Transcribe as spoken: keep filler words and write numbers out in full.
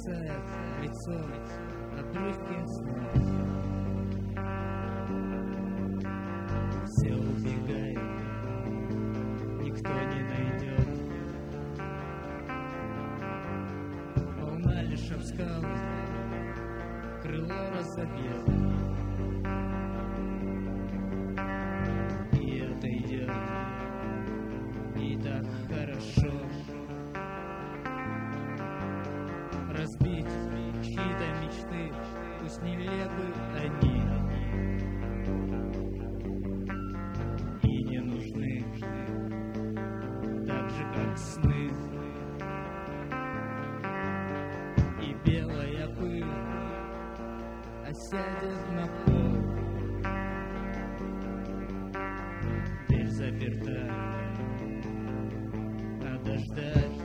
бросает в лицо обрывки снов. Все убегает, никто не найдет. Волна лишь об скалы крыло разобьет и отойдет. И так хорошо разбить чьи-то мечты, пусть нелепы они и не нужны, так же как сны. И белая пыль осядет на пол, дверь заперта, а дождать